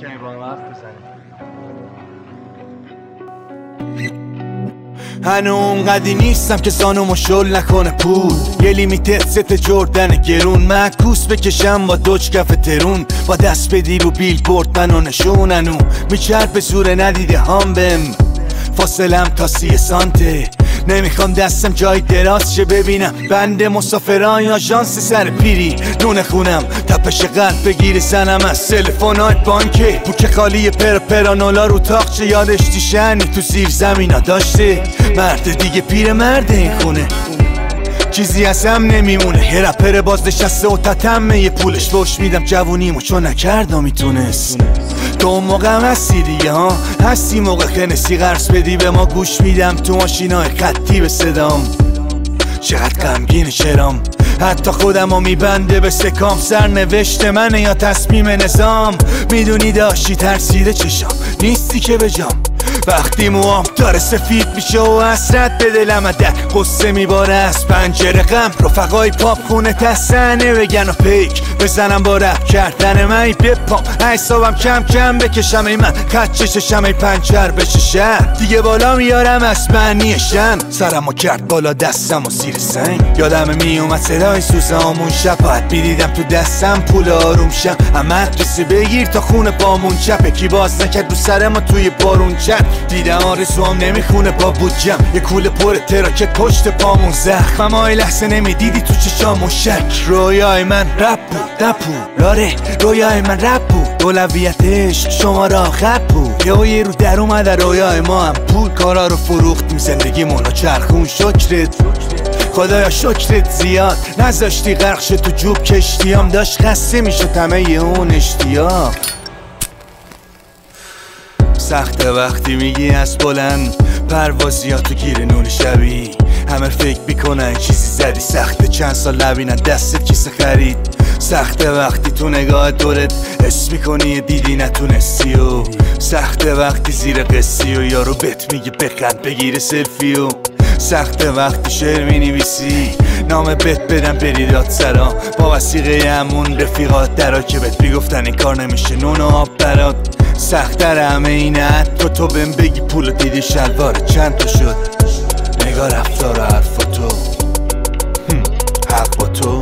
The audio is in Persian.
کمی با هم حرف بزنیم. هنو اونقدی نیستم که زانومو شل نکنه پول. یه لیمیتد ست جردن گرون معکوس بکشم با دوج کف ترون. با دست بدی رو بیل بورد منو نشوننو میچرب زور ندیده هم بهم. فاصلم تا 30 سانته نمیخوام دستم جای دراز شه ببینم بنده مسافران یا آژانس سر پیری. نون خونم تپش قلب بگیری زنم از تلفن‌های بانکه. بوک خالی پرانولا رو تاقچه یادش دیشنی تو زیر زمینا داشته. مرد دیگه پیر مرد این خونه چیزی از هم نمیمونه. یه رپر باز نشسته و تتمه یه پولش بوش میدم جوونیمو چون نکردم میتونست. تو اون موقع هم هستی دیگه ها هستی موقع خنسی قرص بدی به ما گوش میدم تو ماشینای خطی به صدام. چقدر غمگین چرام حتی خودمو میبنده به سکام. سرنوشت منه یا تصمیم نظام میدونی داشتی ترسیده چشام نیستی که بجام. وقتی موام داره سفید میشه و حسرت به دلم در قصه میباره از پنجره غم. رفقای پاپ خونه تسنه بگن و پیک بزنم با رپ کردن من بپام. حسابم کم کم بکشم ای من خط چششم ای پنچر بشه شهر دیگه بالا میارم از معنی شم. سرمو کرد بالا دستم و زیر سنگ یادم میومد صدای سوزامون شب باید میدیدم تو دستم پول آروم شم. مدرسه بگیر تا خونه بامون چپه کی باز نکرد رو سر ما توی بارون چپ. دیدم آرزوام نمیخونه با بودجم یه کوله پر تراکت پشت پامون زخم. اما ای لحظه نمیدیدی تو چشامون شک. رویای من رپ بود نپود لاره رویای من رپ بود اولویتش شما را خط بود. یه رو در اومده رویای ما هم پول کارا رو فروختیم زندگیمون رو چرخون. شکرت خدایا شکرت زیاد نذاشتی غرق شد تو جوب کشتیام. داشت خسته میشد همه اون اشتیاق. سخته وقتی میگی از بلند پروازی ها تو گیر نون شبی. همه فکر میکنن چیزی زدی سخته چند سال لبینن دستت کیسه خرید. سخته وقتی تو نگاه دورت حس میکنی دیدی نتونستی و سخته وقتی زیر قصی و یارو بهت میگه بخند بگیره سلفی و سخته وقتی شعر مینویسی نام بهت بدم بری دادسرا با وثیقه همون رفیقات درا که بهت میگفتن این کار نمیشه نون و آب برات. سخت‌تر همه اینه تو بهم بگی پول دیدی شلوار چند تا شد. نگاه رفتار و حرف تو حق با تو